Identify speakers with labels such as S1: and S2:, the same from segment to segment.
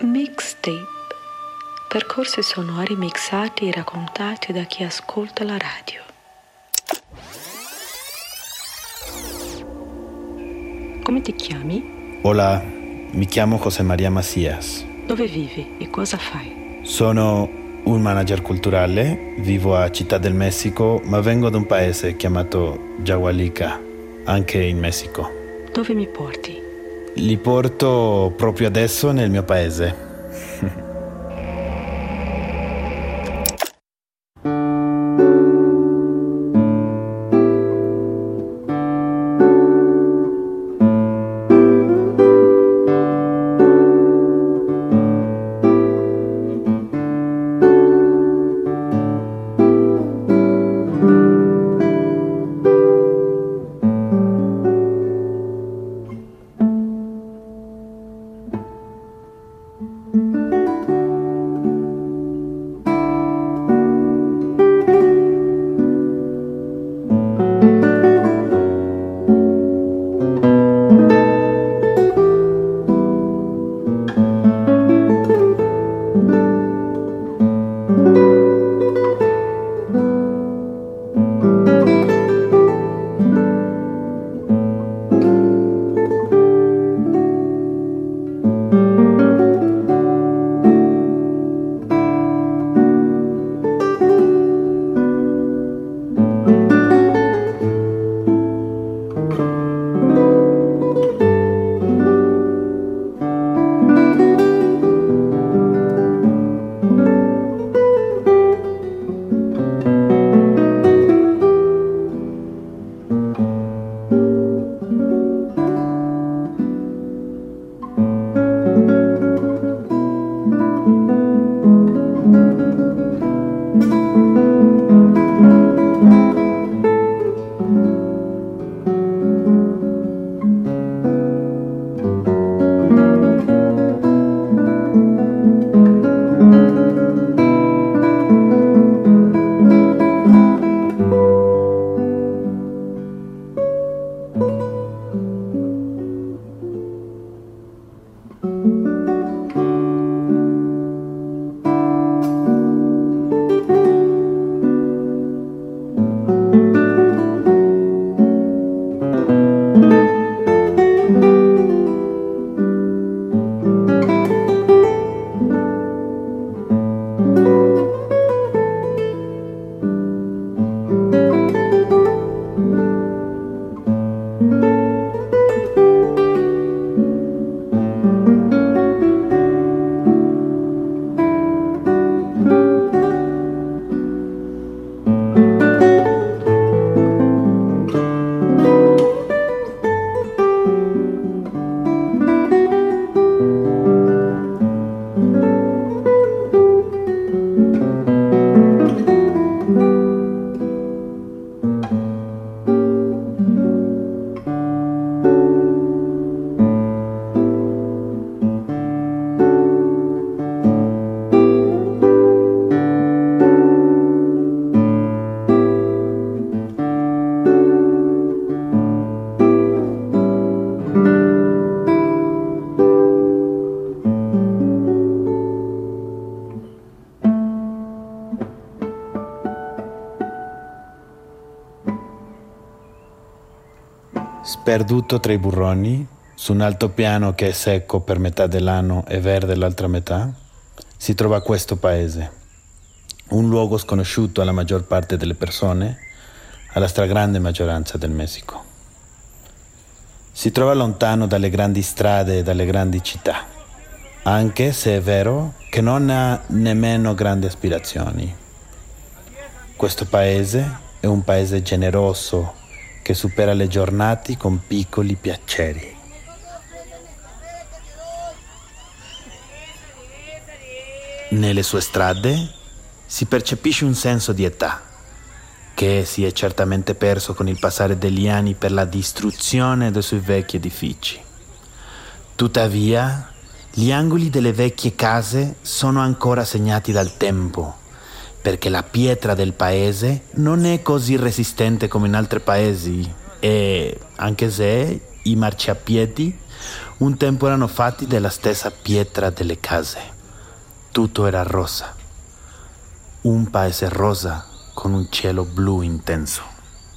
S1: Mixtape. Percorsi sonori mixati e raccontati da chi ascolta la radio. Come ti chiami?
S2: Hola, mi chiamo José María Macías.
S1: Dove vivi e cosa fai?
S2: Sono un manager culturale, vivo a Città del Messico, ma vengo da un paese chiamato Yahualica, anche in Messico.
S1: Dove mi porti?
S2: Li porto proprio adesso nel mio paese. Sperduto tra i burroni, su un altopiano che è secco per metà dell'anno e verde l'altra metà, si trova questo paese, un luogo sconosciuto alla maggior parte delle persone, alla stragrande maggioranza del Messico. Si trova lontano dalle grandi strade e dalle grandi città, anche se è vero che non ha nemmeno grandi aspirazioni. Questo paese è un paese generoso, che supera le giornate con piccoli piaceri. Nelle sue strade si percepisce un senso di età, che si è certamente perso con il passare degli anni per la distruzione dei suoi vecchi edifici. Tuttavia, gli angoli delle vecchie case sono ancora segnati dal tempo, perché la pietra del paese non è così resistente come in altri paesi e, anche se i marciapiedi un tempo erano fatti della stessa pietra delle case. Tutto era rosa. Un paese rosa con un cielo blu intenso.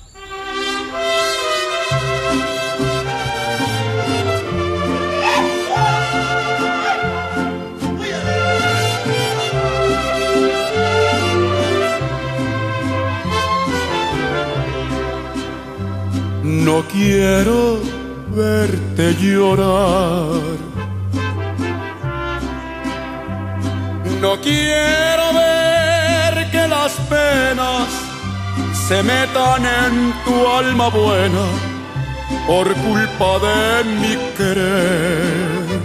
S3: No quiero verte llorar, no quiero ver que las penas se metan en tu alma buena por culpa de mi querer.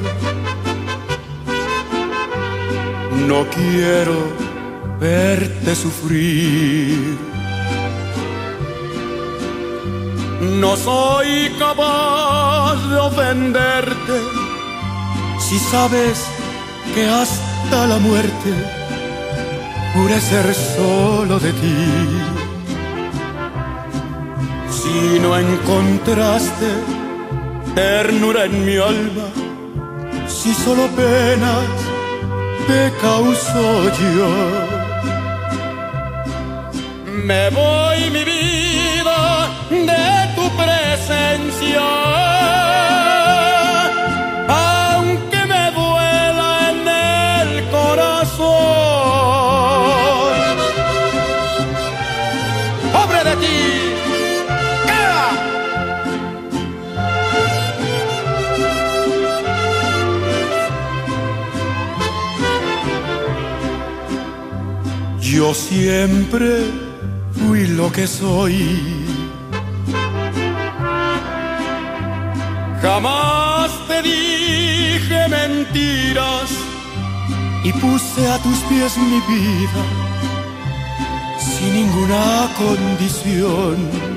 S3: No quiero verte sufrir. No soy capaz de ofenderte si sabes que hasta la muerte juré ser solo de ti. Si no encontraste ternura en mi alma, si solo penas te causo yo, me voy mi vida de tu presencia, aunque me duela en el corazón. ¡Pobre de ti! ¡Queda! Yo siempre fui lo que soy. Jamás te dije mentiras y puse a tus pies mi vida sin ninguna condición.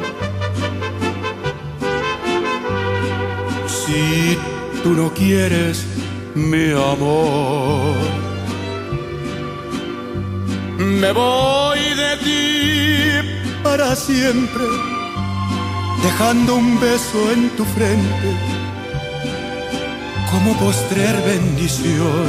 S3: Si tú no quieres mi amor, me voy de ti para siempre, dejando un beso en tu frente como postrer bendición.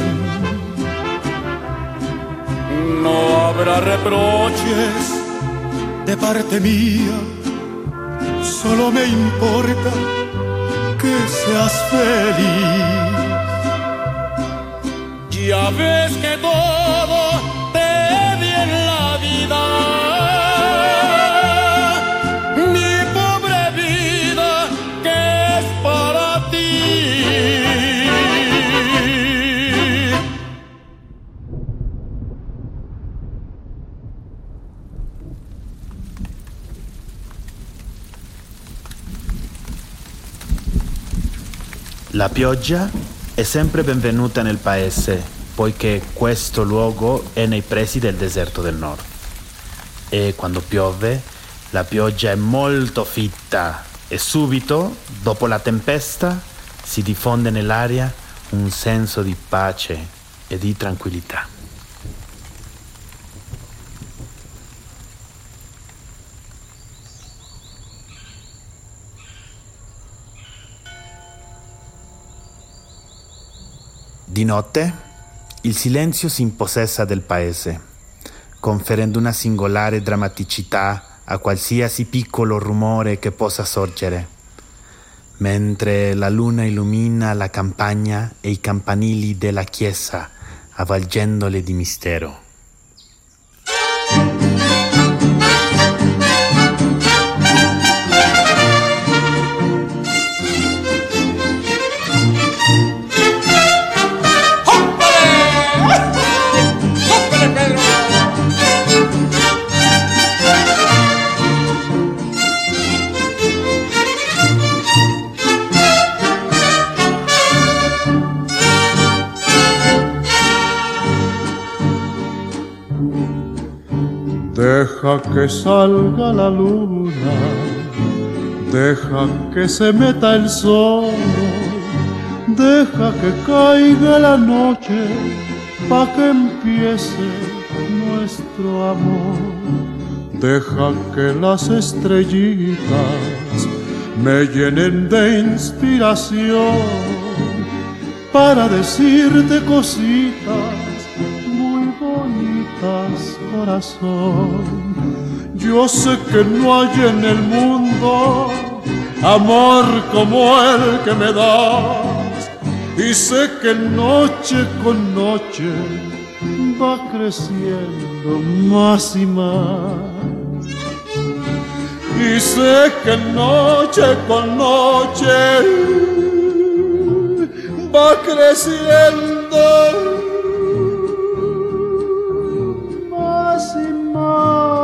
S3: No habrá reproches de parte mía, solo me importa que seas feliz. Ya ves que todo te di en la vida, mi pobre vida que es para ti.
S2: La pioggia è sempre benvenuta nel paese, poiché questo luogo è nei pressi del deserto del nord. E quando piove, la pioggia è molto fitta e subito, dopo la tempesta, si diffonde nell'aria un senso di pace e di tranquillità. Di notte il silenzio si impossessa del paese, conferendo una singolare drammaticità a qualsiasi piccolo rumore che possa sorgere, mentre la luna illumina la campagna e i campanili della chiesa, avvolgendole di mistero.
S3: Deja que salga la luna, deja que se meta el sol, deja que caiga la noche, pa' que empiece nuestro amor. Deja que las estrellitas
S4: me llenen de inspiración para decirte cositas muy bonitas, corazón. Yo sé que no hay en el mundo amor como el que me das, y sé que noche con noche va creciendo más y más. Y sé que noche con noche va creciendo más y más.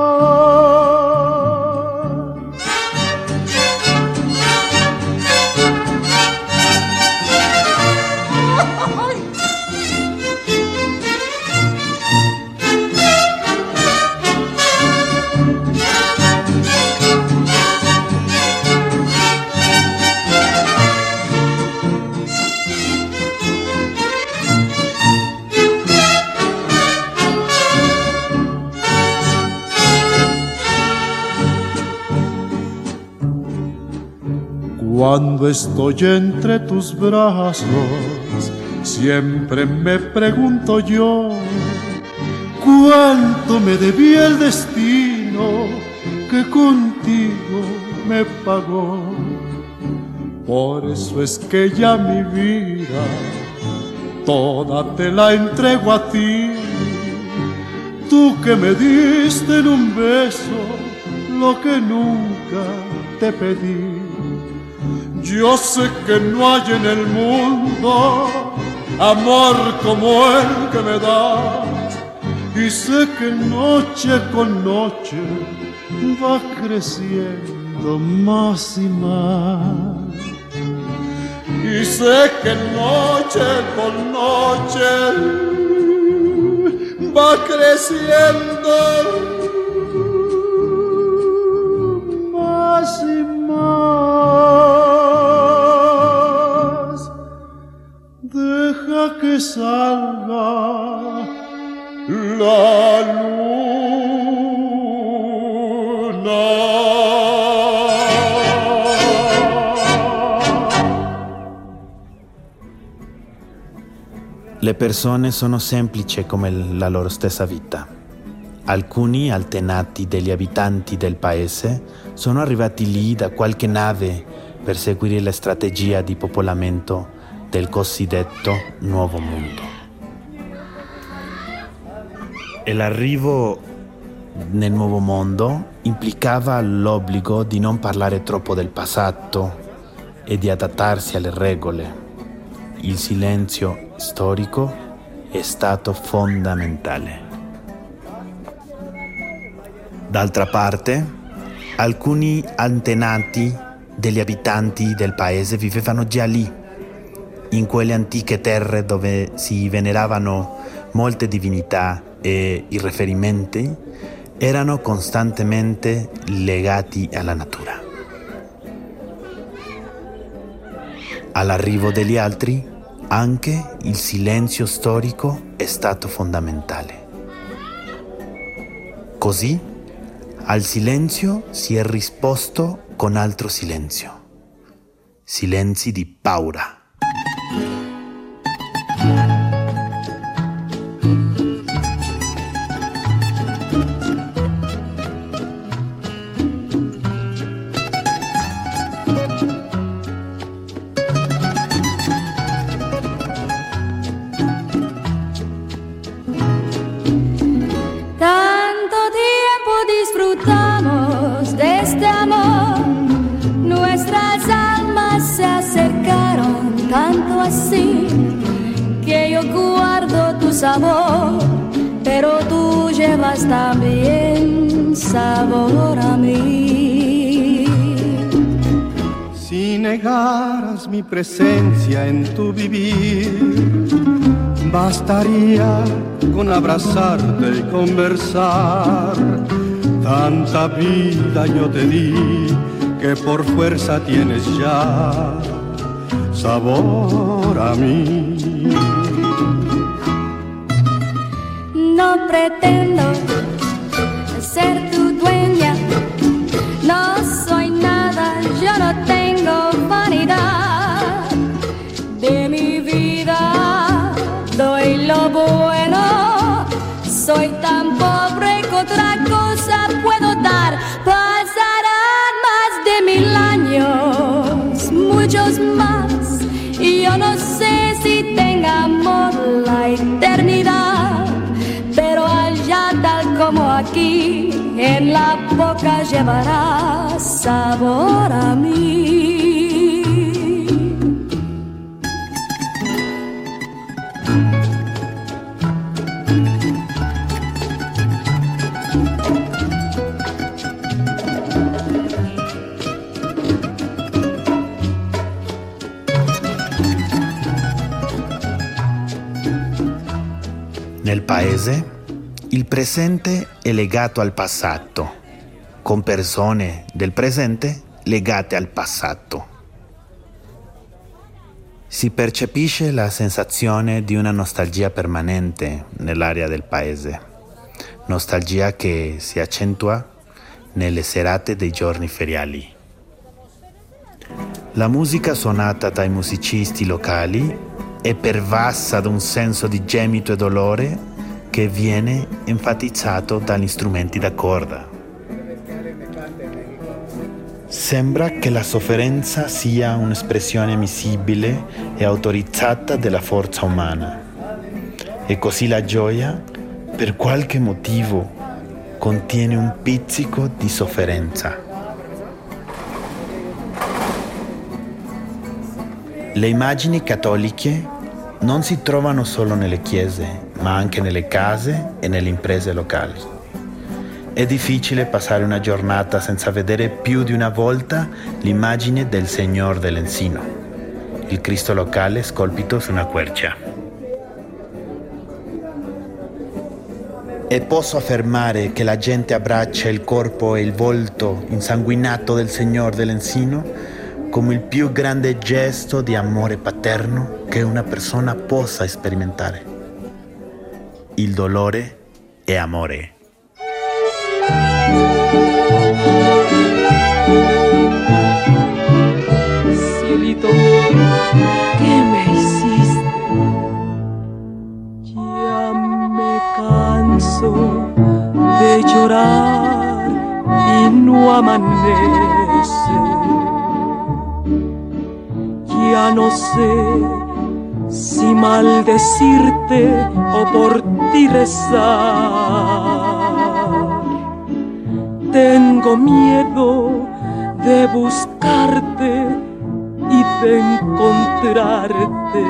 S4: Cuando estoy entre tus brazos, siempre me pregunto yo, ¿cuánto me debía el destino que contigo me pagó? Por eso es que ya mi vida toda te la entrego a ti, tú que me diste en un beso lo que nunca te pedí. Yo sé que no hay en el mundo amor como el que me das, y sé que noche con noche va creciendo más y más. Y sé que noche con noche va creciendo más y más. Deja que salga la luna.
S2: Le persone sono semplici come la loro stessa vita. Alcuni antenati degli abitanti del paese sono arrivati lì da qualche nave per seguire la strategia di popolamento del cosiddetto Nuovo Mondo. E l'arrivo nel Nuovo Mondo implicava l'obbligo di non parlare troppo del passato e di adattarsi alle regole. Il silenzio storico è stato fondamentale. D'altra parte, alcuni antenati degli abitanti del paese vivevano già lì, in quelle antiche terre dove si veneravano molte divinità e i riferimenti erano costantemente legati alla natura. All'arrivo degli altri, anche il silenzio storico è stato fondamentale. Così, al silenzio si è risposto con altro silenzio. Silenzi di paura.
S5: Tanto así que yo guardo tu sabor, pero tú llevas también sabor a mí.
S6: Si negaras mi presencia en tu vivir, bastaría con abrazarte y conversar. Tanta vida yo te di que por fuerza tienes ya sabor a mí.
S5: No pretendo ser tu dueña, no soy nada, yo no tengo si tengamos la eternidad, pero allá tal como aquí, en la boca llevará sabor a mí.
S2: Nel paese, il presente è legato al passato, con persone del presente legate al passato. Si percepisce la sensazione di una nostalgia permanente nell'area del paese, nostalgia che si accentua nelle serate dei giorni feriali. La musica suonata dai musicisti locali è pervasa da un senso di gemito e dolore che viene enfatizzato dagli strumenti da corda. Sembra che la sofferenza sia un'espressione visibile e autorizzata della forza umana. E così la gioia, per qualche motivo, contiene un pizzico di sofferenza. Le immagini cattoliche non si trovano solo nelle chiese, ma anche nelle case e nelle imprese locali. È difficile passare una giornata senza vedere più di una volta l'immagine del Signor dell'Ensino, il Cristo locale scolpito su una quercia. E posso affermare che la gente abbraccia il corpo e il volto insanguinato del Signor dell'Ensino come il più grande gesto di amore paterno che una persona possa sperimentare. Il dolore è amore.
S7: Cielito, ¿qué me hiciste? Ya me canso de llorar y no amanece. Ya no sé si maldecirte o por ti rezar. Tengo miedo de buscarte y de encontrarte.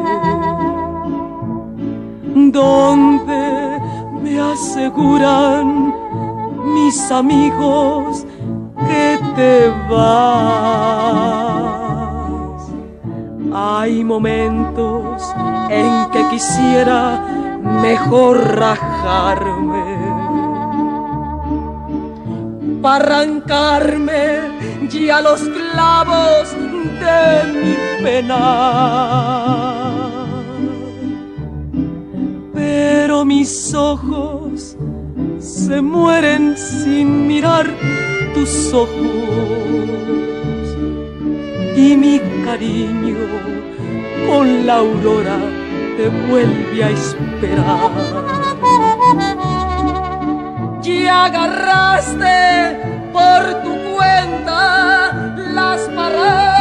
S7: Donde me aseguran mis amigos que te vas. Hay momentos en que quisiera mejor rajarme para arrancarme ya los clavos de mi pena. Pero mis ojos se mueren sin mirar tus ojos y mi cariño con la aurora te vuelve a esperar. Ya agarraste por tu cuenta las parrandas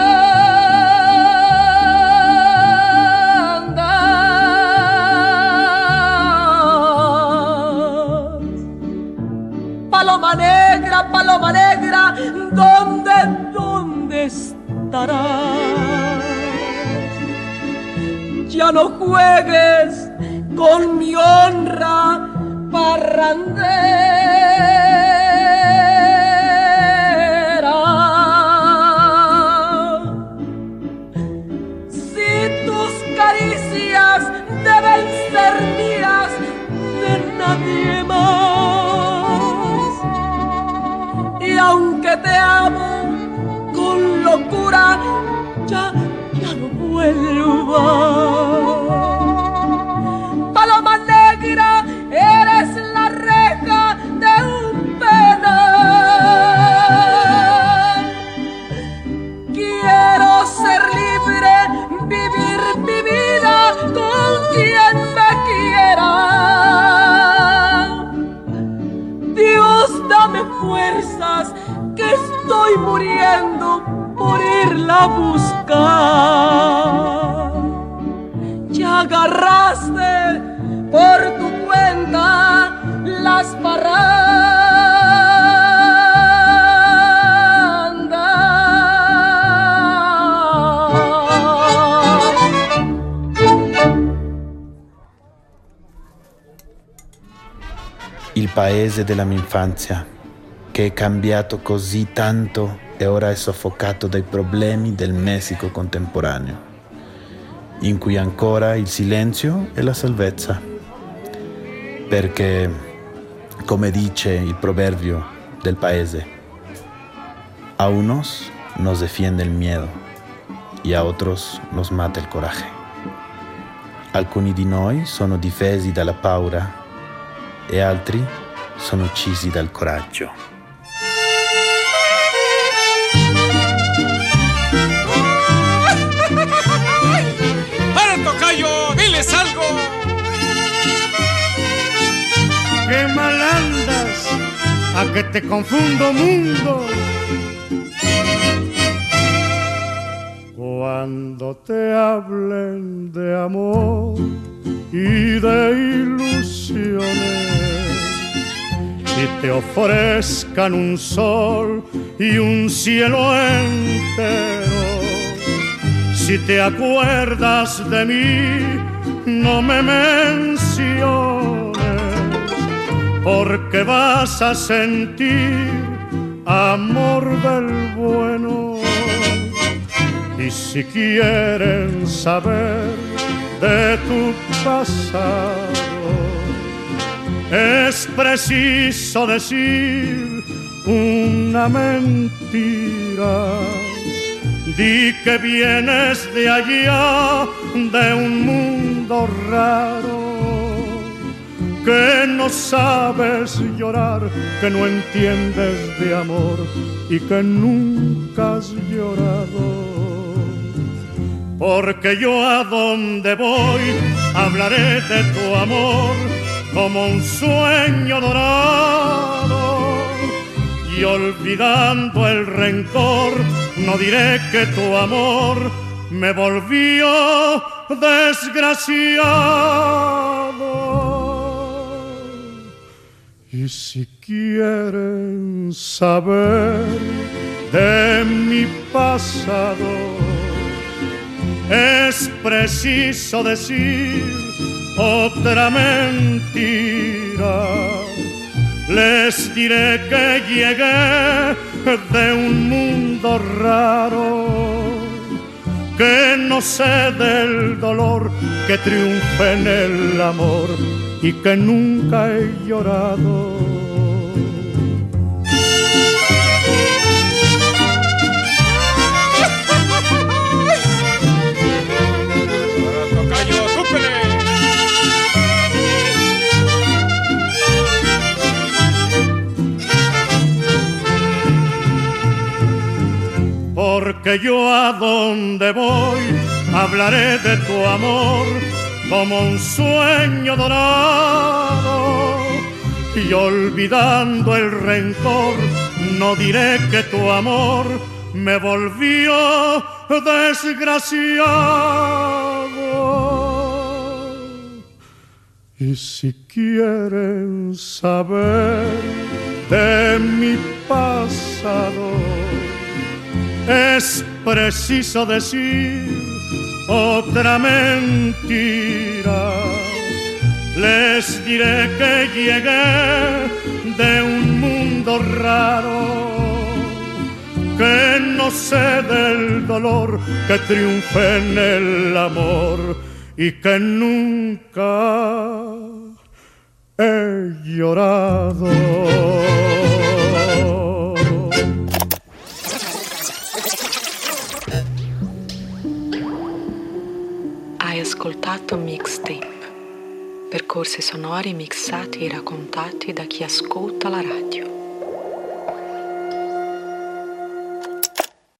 S7: paloma negra, ¿dónde estarás? Ya no juegues con mi honra parrandera. Si tus caricias deben ser mías, de nadie más. Y aunque te amo con locura, ya no vuelvas. Paloma negra, eres la reja de un penal. Quiero ser libre, vivir mi vida con quien me quiera. Dios, dame fuerzas, que estoy muriendo por irla a buscar. agarraste por tu cuenta las parrandas.
S2: Il paese della mia infanzia, che è cambiato così tanto e ora è soffocato dai problemi del Messico contemporaneo, in cui ancora il silenzio è la salvezza. Perché, come dice il proverbio del paese, a unos nos defiende el miedo y a otros nos mata il coraje. Alcuni di noi sono difesi dalla paura e altri sono uccisi dal coraggio.
S3: ¡Para, tocayo! ¡Diles algo!
S4: ¡Qué mal andas! ¡A que te confundo, mundo! Cuando te hablen de amor y de ilusiones y te ofrezcan un sol y un cielo entero, si te acuerdas de mí, no me menciones, porque vas a sentir amor del bueno. Y si quieren saber de tu pasado, es preciso decir una mentira. Di que vienes de allá, de un mundo raro, que no sabes llorar, que no entiendes de amor y que nunca has llorado. Porque yo a donde voy hablaré de tu amor como un sueño dorado, y olvidando el rencor no diré que tu amor me volvió desgraciado. Y si quieren saber de mi pasado, es preciso decir otra mentira. Les diré que llegué de un mundo raro, que no sé del dolor, que triunfe en el amor y que nunca he llorado. Porque yo a donde voy hablaré de tu amor como un sueño dorado, y olvidando el rencor no diré que tu amor me volvió desgraciado. Y si quieren saber de mi pasado, es preciso decir otra mentira. Les diré que llegué de un mundo raro, que no sé del dolor, que triunfe en el amor y que nunca he llorado.
S1: Hai ascoltato Mixtape, percorsi sonori mixati e raccontati da chi ascolta la radio.